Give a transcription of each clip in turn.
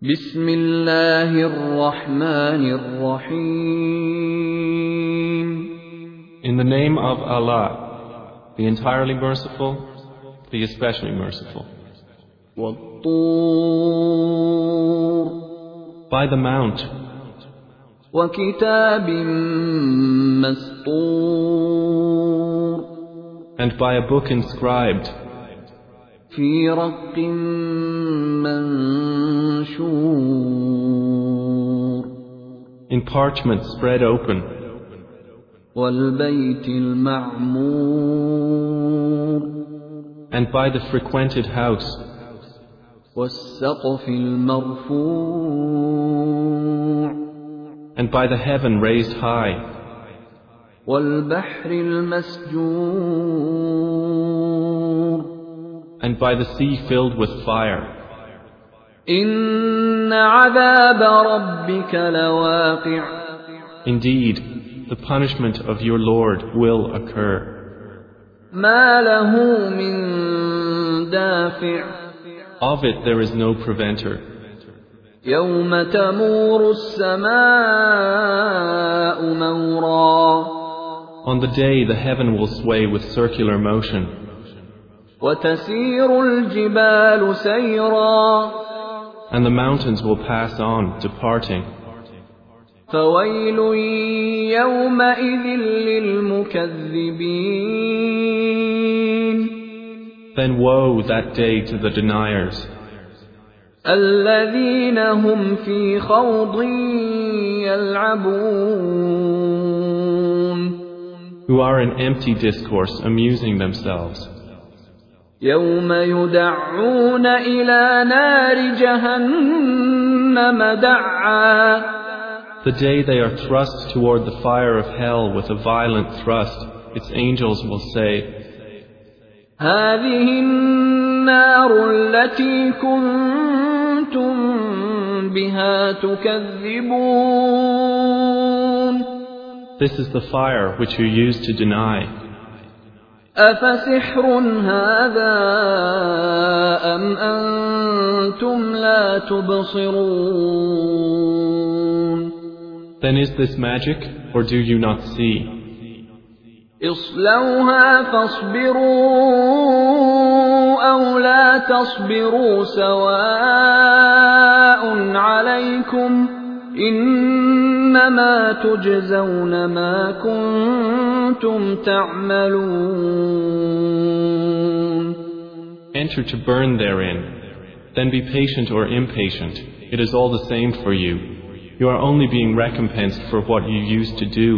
بسم الله الرحمن الرحيم. In the name of Allah, the entirely merciful, the especially merciful. والطور By the mount, وكتاب مسطور and by a book inscribed, في رق منشور in parchment spread open, والبيت المعمور and by the frequented house, والسقف المرفوع and by the heaven raised high, والبحر المسجور and by the sea filled with fire. إن عذاب ربك لواقع Indeed, the punishment of your Lord will occur. ما له من دافع Of it there is no preventer. يوم تمور السماء مورا On the day the heaven will sway with circular motion, وتسير الجبال سيرا and the mountains will pass on, departing. فويل يومئذ للمكذبين Then woe that day to the deniers, الذين هم في خوض يلعبون who are in empty discourse, amusing themselves. يوم يدعون إلى نار جهنم دعا The day they are thrust toward the fire of hell with a violent thrust, its angels will say, هذه النار التي كنتم بها تكذبون This is the fire which you used to deny. أفسحر هذا أم أنتم لا تبصرون Then is this magic, or do you not see? اصلوها فاصبروا أو لا تصبروا سواء عليكم إنما تجزون ما كنتم تعملون. Enter to burn therein, then be patient or impatient. It is all the same for you. You are only being recompensed for what you used to do.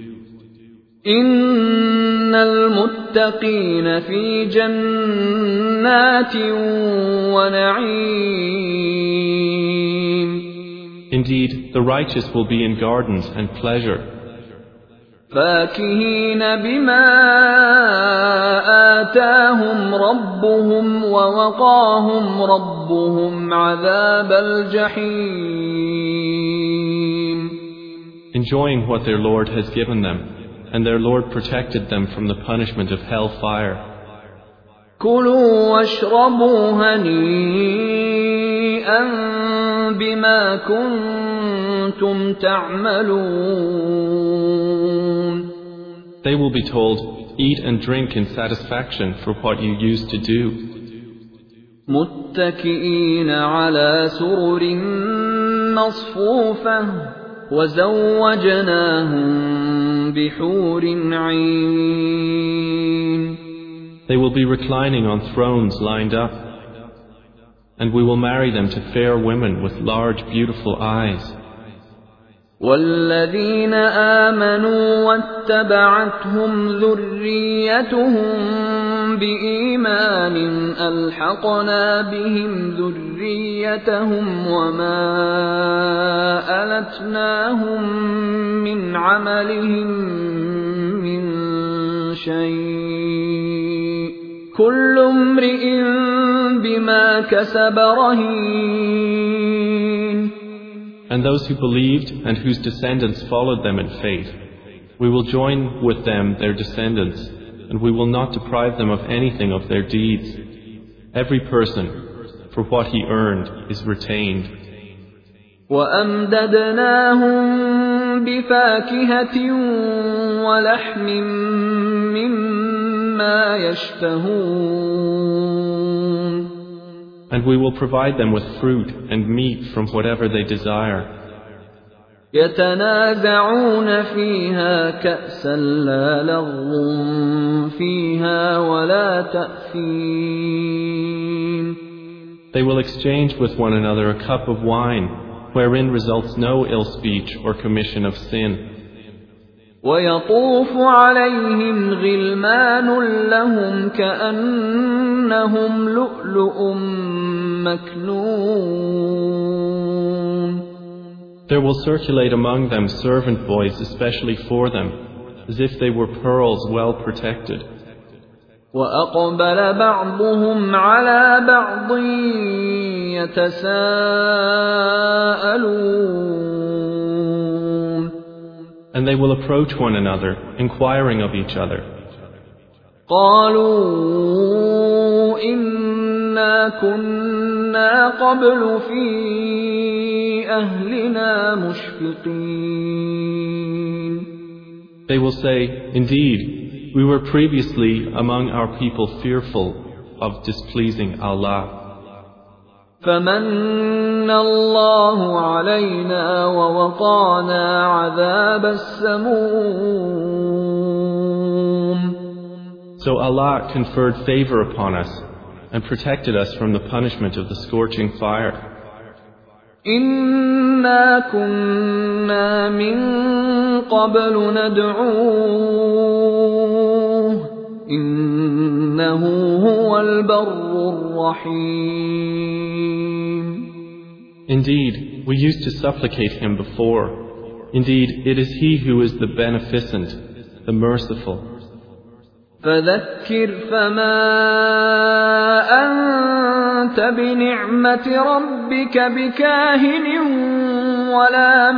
إن المتقين في جنات ونعيم Indeed, the righteous will be in gardens and pleasure, فاكهين بما آتاهم ربهم ووقاهم ربهم عذاب الجحيم. enjoying what their Lord has given them, and their Lord protected them from the punishment of hell fire. كلوا واشربوا هنيئا بما كنتم تعملون. They will be told, eat and drink in satisfaction for what you used to do. متكئين على سرر مصفوفة وزوجناهم بحور عين. They will be reclining on thrones lined up, and we will marry them to fair women with large beautiful eyes. والذين آمنوا واتبعتهم ذريتهم بإيمان ألحقنا بهم ذريتهم وما ألتناهم من عملهم من شيء كل امرئ بما كسب رهين. And those who believed and whose descendants followed them in faith, we will join with them their descendants, and we will not deprive them of anything of their deeds. Every person, for what he earned, is retained. وأمددناهم بفاكهة ولحم مما يشتهون. And we will provide them with fruit and meat from whatever they desire. يتنازعون فيها كأسا لا لغو فيها ولا تأثيم. They will exchange with one another a cup of wine, wherein results no ill speech or commission of sin. ويطوف عليهم غلمان لهم كأنهم لؤلؤ مكنون. There will circulate among them servant boys especially for them, as if they were pearls well protected. وأقبل بعضهم على بعض يتساءلون. And they will approach one another, inquiring of each other. قالوا إنا كنا قبل في أهلنا مشفقين. They will say, Indeed, we were previously among our people fearful of displeasing Allah. فمن الله علينا ووقانا عذاب السموم. So Allah conferred favor upon us and protected us from the punishment of the scorching fire. إنا كنا من قبل ندعوه إنه هو البر الرحيم. Indeed, we used to supplicate him before. Indeed, it is he who is the beneficent, the merciful. فذكر فما أنت بنعمة ربك بكاهن ولا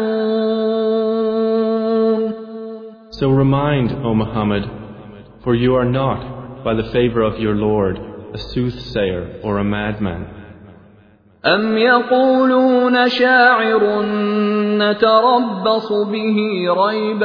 مجنون. So remind, O Muhammad, for you are not, by the favor of your Lord, a soothsayer or a madman. أم يقولون شاعر نتربص به ريب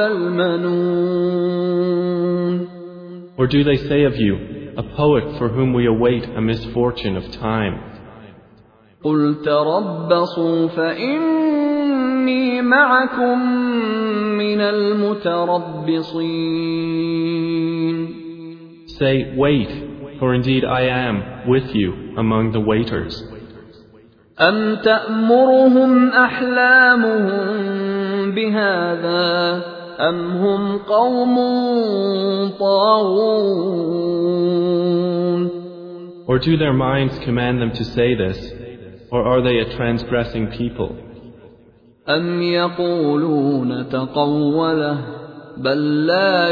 المنون. Or do they say of you, a poet for whom we await a misfortune of time? قل تربصوا فإني معكم من المتربصين. Say, wait, for indeed I am with you among the waiters. أم تأمرهم أحلامهم بهذا أم هم قوم طاغون. Or do their minds command them to say this, or are they a transgressing people? أم يقولون تقوله بل لا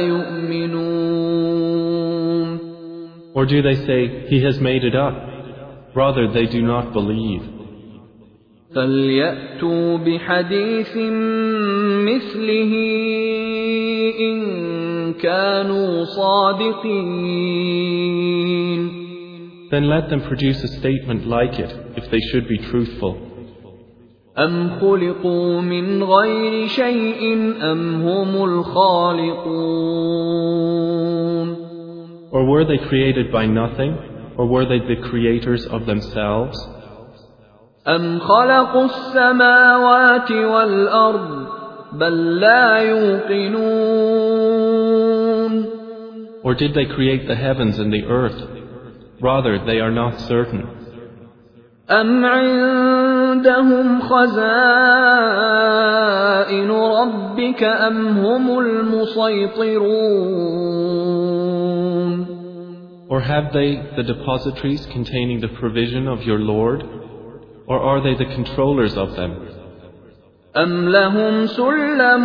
يؤمنون. Or do they say, he has made it up? Rather, they do not believe. فليأتوا بحديث مثله إن كانوا صادقين. Then let them produce a statement like it, if they should be truthful. أم خلقوا من غير شيء أم هم الخالقون. Or were they created by nothing, or were they the creators of themselves? أم خلقوا السماوات والأرض بل لا يوقنون. Or did they create the heavens and the earth? Rather, they are not certain. أم عندهم خزائن ربك أم هم المسيطرون. Or have they the depositories containing the provision of your Lord? Or are they the controllers of them? أم لهم سلم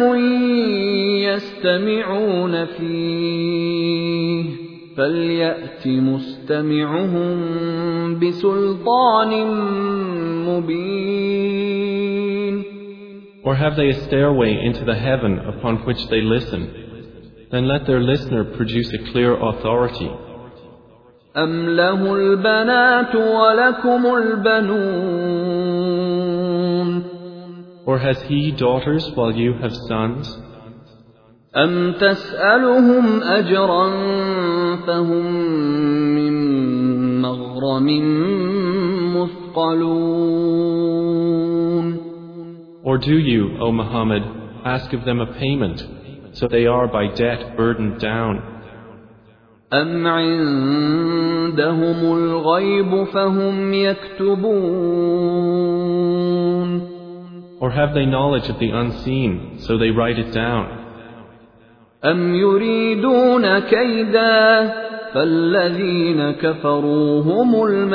يستمعون فيه فليأت مستمعهم بسلطان مبين. Or have they a stairway into the heaven upon which they listen? Then let their listener produce a clear authority. أم له البنات ولكم البنون Or has he daughters while you have sons? أَمْ تَسْأَلُهُمْ أَجْرًا فَهُمْ مِنْ مَغْرَمٍ مُثْقَلُونَ Or do you, O Muhammad, ask of them a payment, so they are by debt burdened down? أَمْ عِندَهُمُ الْغَيْبُ فَهُمْ يَكْتُبُونَ Or have they knowledge of the unseen, so they write it down? أَمْ يُرِيدُونَ كَيْدًا فَالَّذِينَ كَفَرُوا هُمُ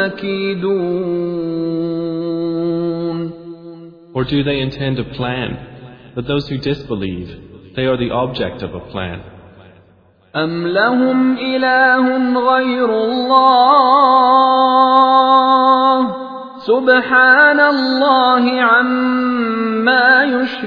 الْمَكِيدُونَ Or do they intend a plan? But those who disbelieve, they are the object of a plan. أَمْ لَهُمْ إِلَٰهٌ غَيْرُ اللَّهِ سُبْحَانَ اللَّهِ عَمَّا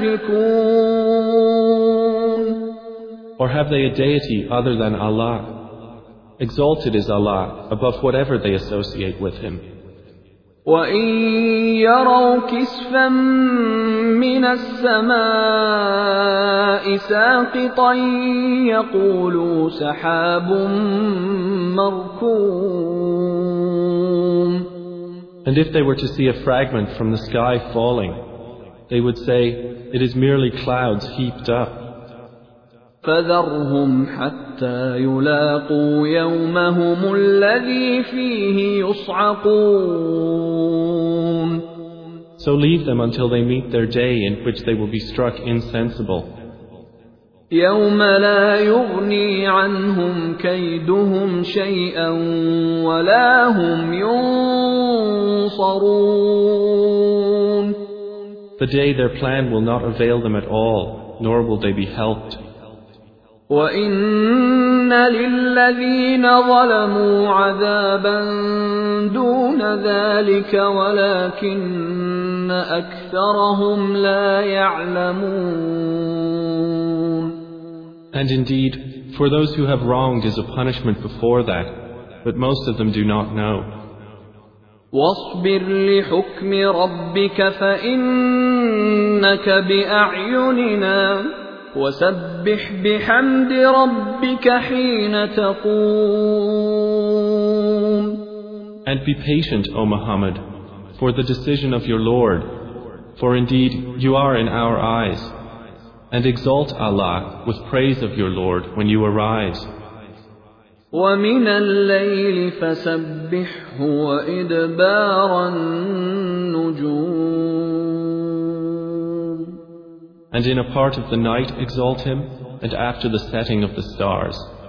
يُشْرِكُونَ Or have they a deity other than Allah? Exalted is Allah above whatever they associate with Him. وَإِن يَرَوْا كِسْفًا مِّنَ السَّمَاءِ سَاقِطًا يَقُولُوا سَحَابٌ مَّرْكُومٌ And if they were to see a fragment from the sky falling, they would say, it is merely clouds heaped up. فَذَرْهُمْ حَتَّى يُلَاقُوا يَوْمَهُمُ الَّذِي فِيهِ يُصْعَقُونَ So leave them until they meet their day in which they will be struck insensible. يَوْمَ لَا يُغْنِي عَنْهُمْ كَيْدُهُمْ شَيْئًا وَلَا هُمْ يُنصَرُونَ The day their plan will not avail them at all, nor will they be helped. وَإِنَّ لِلَّذِينَ ظَلَمُوا عَذَابًا دُونَ ذَلِكَ وَلَكِنَّ أَكْثَرَهُمْ لَا يَعْلَمُونَ And indeed, for those who have wronged is a punishment before that, but most of them do not know. وَاصْبِرْ لِحُكْمِ رَبِّكَ فَإِنَّكَ بِأَعْيُنِنَا وَسَبِّحْ بِحَمْدِ رَبِّكَ حِينَ تَقُومُ And be patient, O Muhammad, for the decision of your Lord, for indeed you are in our eyes. And exalt Allah with praise of your Lord when you arise. وَمِنَ اللَّيْلِ فَسَبِّحْهُ وَإِدْبَارَ النُّجُومِ And in a part of the night exalt Him, and after the setting of the stars.